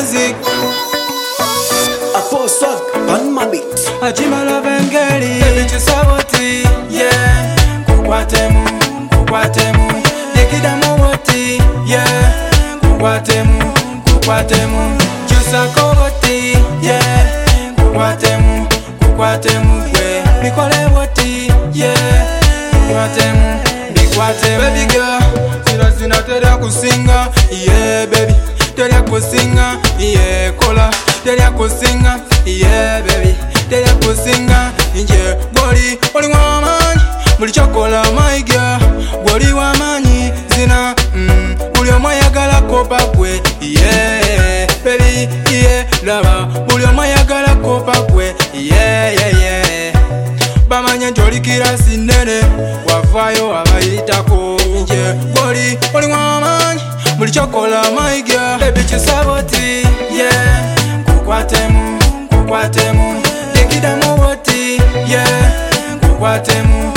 music. Apostle on my beat. Achimala vengeli baby chisaboti yeah kukwatemu Nikidamo woti yeah kukwatemu Chusakoboti yeah kukwatemu we Nikole woti yeah kukwatemu baby girl Sina teria kusinga yeah baby Teria kusinga yeah kola Teria kusinga yeah baby Teria kusinga inje Goli wamanyi Muli chokola my girl Goli wamanyi zina Muli omayagala kopa kwe yeah baby yeah lava Muli omayagala kopa kwe yeah Bamanya njolikira sinene Wafayo abayitako inje Goli wamanyi Muli chokola my girl Baby chisaboti yeah kukwatemu Nikidamo woti yeah kukwatemu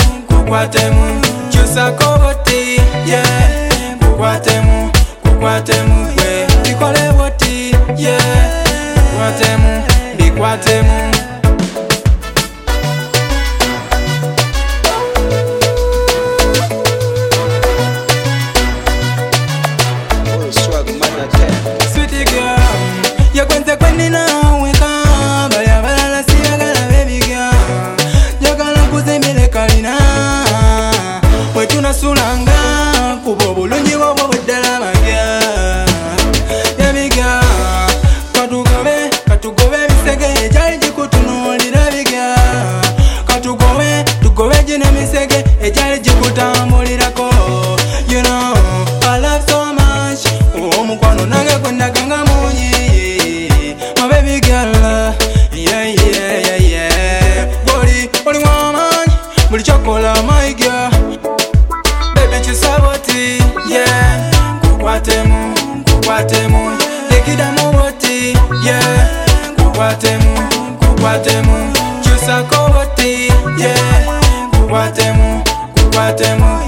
Chusakoboti yeah kukwatemu we Nikole woti yeah kukwatemu Sweetie girl Yakwenze kweni nawe kamba Yabalala siyagala baby girl Jagala kuzembele kalina Mwetuna sulanga Kubo bulungi wobo wedala magya Baby girl Katugobe misege Ejali jikutunulira bigya Tugobe jine misege Ejali jikutambulirako You know I love so much Omukwano nange kwendaganga munyi My baby girl yeah Goli wamanyi Muli chokola my girl Baby chisaboti yeah kukwatemu Nikidamo woti yeah kukwatemu Chusakoboti yeah kukwatemu